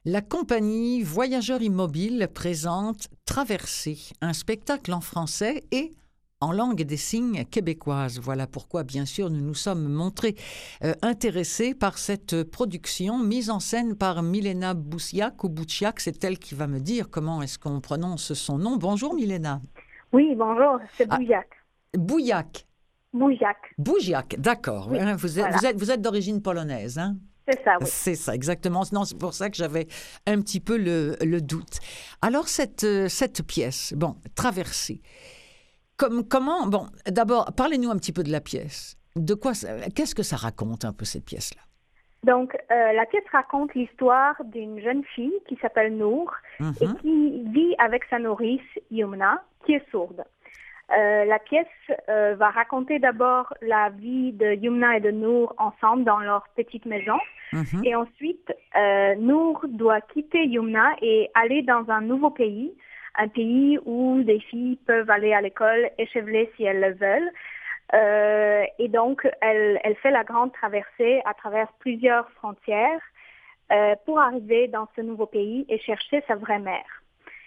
La compagnie Voyageurs Immobiles présente Traversée, un spectacle en français et en langue des signes québécoise. Voilà pourquoi, bien sûr, nous nous sommes montrés intéressés par cette production mise en scène par Milena Boussiac ou Bouchiac. C'est elle qui va me dire comment est-ce qu'on prononce son nom. Bonjour Milena. Oui, bonjour, c'est Ah, Bouillac. Bouillac. Bouillac, Bougiac, d'accord. oui, Vous êtes, voilà, vous êtes, vous êtes d'origine polonaise, hein? c'est ça, oui. C'est ça, exactement. Non, c'est pour ça que j'avais un petit peu le doute. Alors, cette pièce, bon, Traversée, comment, bon, d'abord, parlez-nous un petit peu de la pièce. Qu'est-ce que ça raconte un peu cette pièce-là? Donc, la pièce raconte l'histoire d'une jeune fille qui s'appelle Nour et Mhm, qui vit avec sa nourrice, Yumna, qui est sourde. La pièce va raconter d'abord la vie de Yumna et de Nour ensemble dans leur petite maison. mhm, Et ensuite, Nour doit quitter Yumna et aller dans un pays où des filles peuvent aller à l'école échevelées si elles le veulent. Et donc, elle fait la grande traversée à travers plusieurs frontières pour arriver dans ce nouveau pays et chercher sa vraie mère.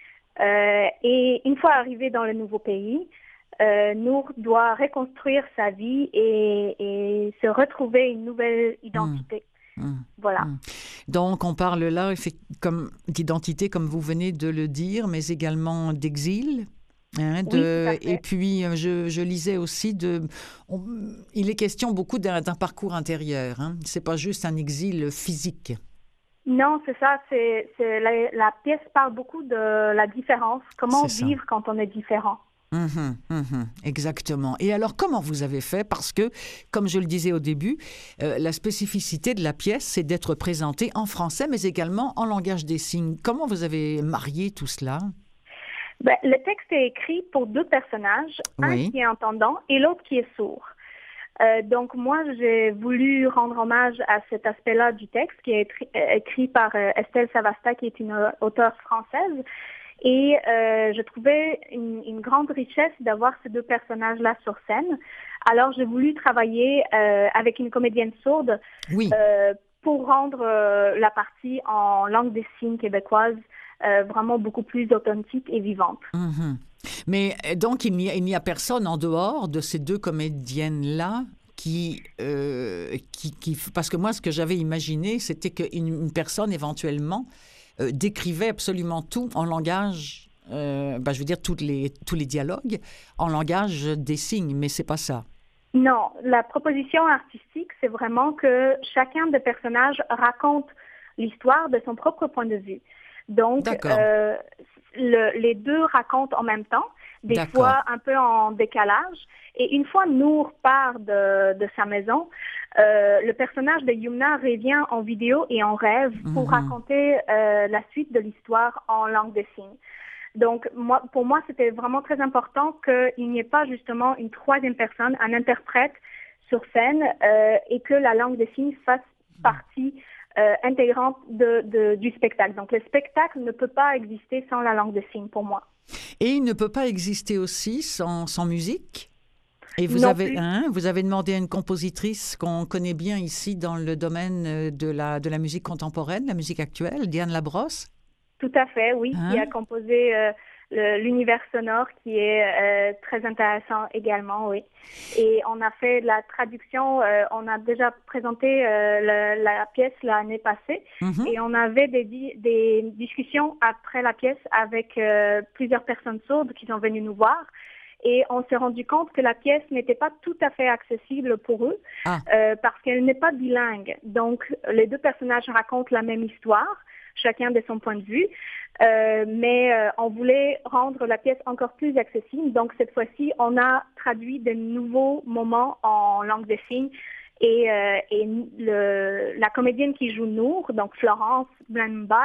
Et une fois arrivée dans le nouveau pays, Nour doit reconstruire sa vie et se retrouver une nouvelle mhm, identité. mhm, Voilà. mhm. Donc, on parle là comme d'identité, comme vous venez de le dire, mais également d'exil. Hein, Oui, tout à et fait. puis, je lisais aussi on- il est question beaucoup d'un parcours intérieur. Hein. C'est pas juste un exil physique. Non, c'est ça. La pièce parle beaucoup de la différence. Comment C'est ça. vivre quand on est différent. Mhm, mhm, exactement. Et alors, comment vous avez fait? Parce que, comme je le disais au début, la spécificité de la pièce, c'est d'être présentée en français, mais également en langage des signes. Comment vous avez marié tout cela? Ben, le texte est écrit pour deux personnages, un Oui. qui est entendant et l'autre qui est sourd. Donc moi, j'ai voulu rendre hommage à cet aspect-là du texte qui est écrit par Estelle Savasta, qui est une auteure française. Et je trouvais une grande richesse d'avoir ces deux personnages-là sur scène. Alors j'ai voulu travailler avec une comédienne sourde Oui. euh, pour rendre la partie en langue des signes québécoise vraiment beaucoup plus authentique et vivante. Mhm. Mais donc, il n'y a personne en dehors de ces deux comédiennes-là parce que moi, ce que j'avais imaginé, c'était qu'une personne éventuellement décrivait absolument tout en langage, je veux dire tous les dialogues, en langage des signes, mais c'est pas ça. Non, la proposition artistique, c'est vraiment que chacun des personnages raconte l'histoire de son propre point de vue. Donc, D'accord, les deux racontent en même temps, des d'accord. fois un peu en décalage. Et une fois Nour part de sa maison, le personnage de Yumna revient en vidéo et en rêve pour Mhm. raconter la suite de l'histoire en langue des signes. Donc, pour moi, c'était vraiment très important qu'il n'y ait pas justement une troisième personne, un interprète sur scène, et que la langue des signes fasse partie intégrante du spectacle. Donc, le spectacle ne peut pas exister sans la langue des signes pour moi. Et il ne peut pas exister aussi sans musique? Et Non plus. vous avez demandé à une compositrice qu'on connaît bien ici dans le domaine de la musique contemporaine, la musique actuelle, Diane Labrosse. Tout à fait, oui, qui a Hein? composé l'univers sonore qui est très intéressant également, oui. Et on a fait la traduction, on a déjà présenté la pièce l'année passée Mhm. et on avait des discussions après la pièce avec plusieurs personnes sourdes qui sont venues nous voir. Et on s'est rendu compte que la pièce n'était pas tout à fait accessible pour eux Ah, parce qu'elle n'est pas bilingue. Donc, les deux personnages racontent la même histoire, chacun de son point de vue, mais on voulait rendre la pièce encore plus accessible. Donc, cette fois-ci, on a traduit de nouveaux moments en langue des signes et la comédienne qui joue Nour, donc Florence Blanby,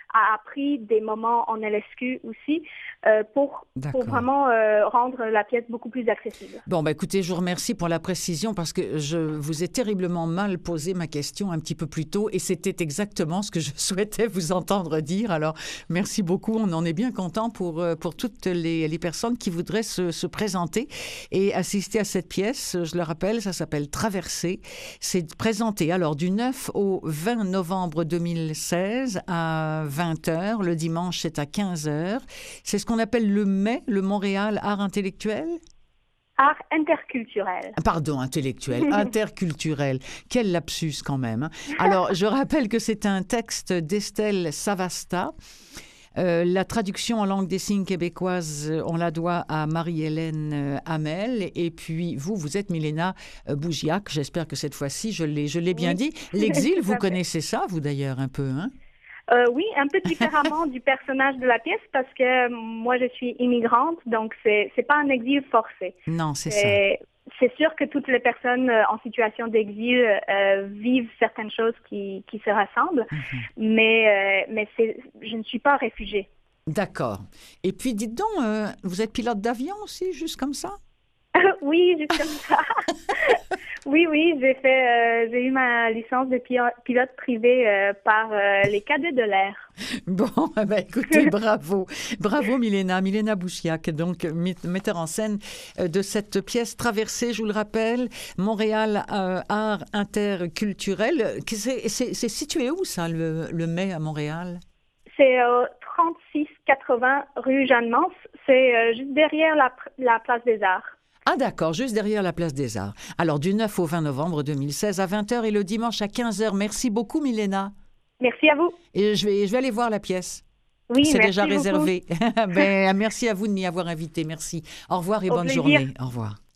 a appris des moments en LSQ aussi pour vraiment rendre la pièce beaucoup plus accessible. Bon, écoutez, je vous remercie pour la précision parce que je vous ai terriblement mal posé ma question un petit peu plus tôt et c'était exactement ce que je souhaitais vous entendre dire. Alors, merci beaucoup. On en est bien content pour toutes les personnes qui voudraient se présenter et assister à cette pièce. Je le rappelle, ça s'appelle Traversée. C'est présenté alors du 9 au 20 novembre 2016 à 20h. Le dimanche, c'est à 15h. C'est ce qu'on appelle le MEI, le Montréal Art Intellectuel? Art interculturel. Pardon, intellectuel, interculturel. Quel lapsus quand même. Hein. Alors, je rappelle que c'est un texte d'Estelle Savasta. La traduction en langue des signes québécoise, on la doit à Marie-Hélène Hamel. Et puis, vous êtes Milena Bougiac. J'espère que cette fois-ci, je l'ai bien dit. L'exil, vous connaissez ça, vous d'ailleurs, un peu, hein? Oui, un peu différemment du personnage de la pièce parce que moi, je suis immigrante, donc c'est pas un exil forcé. Non, c'est ça. C'est sûr que toutes les personnes en situation d'exil vivent certaines choses qui se rassemblent, mais je ne suis pas réfugiée. D'accord. Et puis, dites donc, vous êtes pilote d'avion aussi, juste comme ça? Oui, juste comme ça. Oui, j'ai eu ma licence de pilote privé par les cadets de l'air. Bon, écoutez, bravo. Bravo, Milena Bouchiac, donc metteur en scène de cette pièce Traversée, je vous le rappelle, Montréal Art Interculturel. C'est situé où, ça, le MEI à Montréal? C'est 3680 rue Jeanne-Mance. C'est juste derrière la place des Arts. Ah d'accord, juste derrière la place des Arts. Alors, du 9 au 20 novembre 2016 à 20h et le dimanche à 15h. Merci beaucoup, Milena. Merci à vous. Et je vais aller voir la pièce. Oui, c'est merci déjà réservé. Beaucoup. Merci à vous de m'y avoir invité. Merci. Au revoir et bonne journée. Au revoir.